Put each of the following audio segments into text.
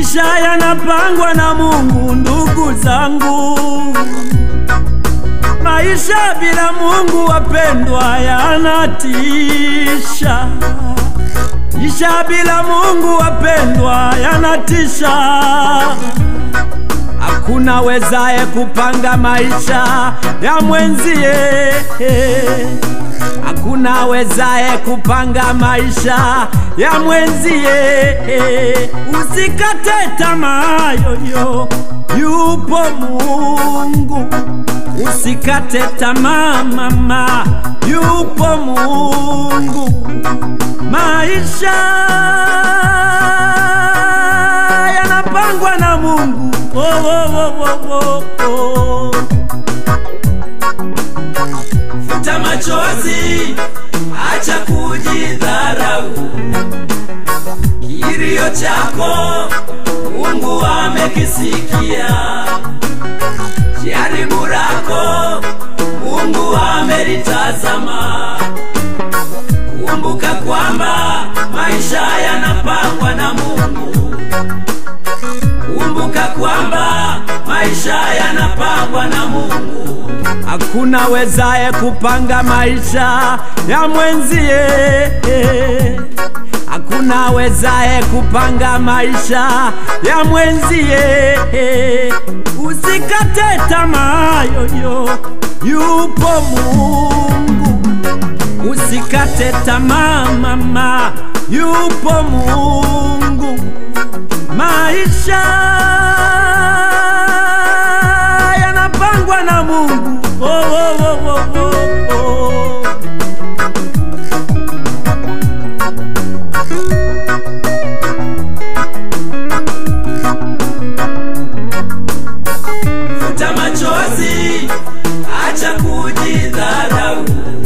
Maisha yanapangwa na Mungu, ndugu zangu. Maisha bila Mungu wapendwa yanatisha. Maisha bila Mungu wapendwa yanatisha. Hakuna wezaye kupanga maisha ya mwenzie. Hakuna wezaye kupanga maisha ya mwenzie. Usikate tamaa yoyo, yupo Mungu. Usikate tamaa mama, yupo Mungu. Maisha yanapangwa na Mungu. Oh, oh, oh, oh, oh. Futa machozi, acha kujidharau. Kilio chako Mungu amekisikia. Jaribu lako Mungu amelitazama. Kumbuka kwamba maisha yanapangwa na Mungu. Kumbuka kwamba maisha yanapangwa na Mungu. Hakuna wezaye kupanga maisha ya mwenzie. Hakuna wezaye kupanga maisha ya mwenzie. Usikate tamaa yoyo, yupo Mungu. Usikate tamaa mama, yupo Mungu. Maisha yanapangwa na Mungu. Oh, oh, oh, oh, oh, oh. Futa machozi, acha kujidharau.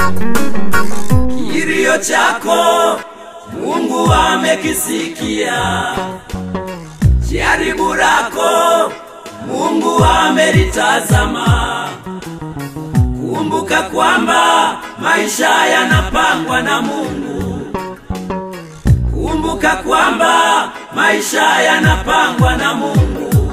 Kilio chako Mungu amekisikia. Jaribu lako Mungu amelitazama. Kumbuka kwamba maisha yanapangwa na Mungu. Kumbuka kwamba maisha yanapangwa na Mungu.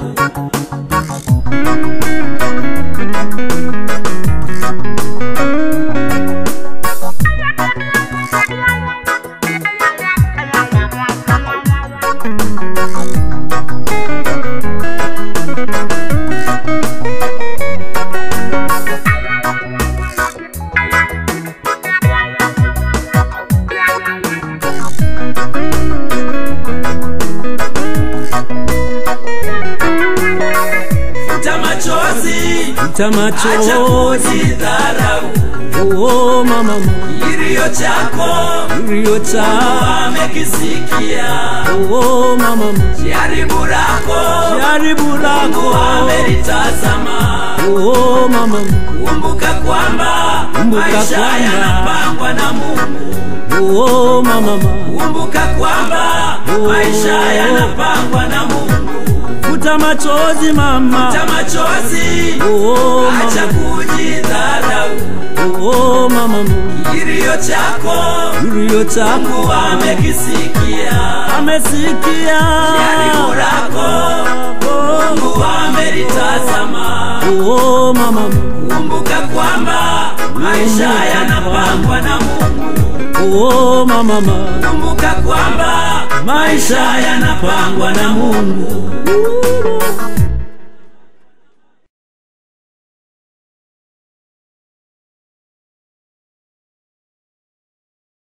Futa machozi, acha kujidharau. oh mama, kilio chako Mungu amekisikia. Oh mama, jaribu lako Mungu amelitazama. Oh mama, kumbuka kwamba maisha yanapangwa na Mungu. Oh mama, kumbuka kwamba maisha yanapangwa na Mungu. Futa machozi mama, futa machozi, oh acha kujidharau. Oh mama, kilio chako Mungu amekisikia. Amesikia. Jaribu lako Mungu amelitazama. Oh mama, kumbuka kwamba maisha yanapangwa na Mungu. Oh mama, kumbuka kwamba maisha yanapangwa na Mungu.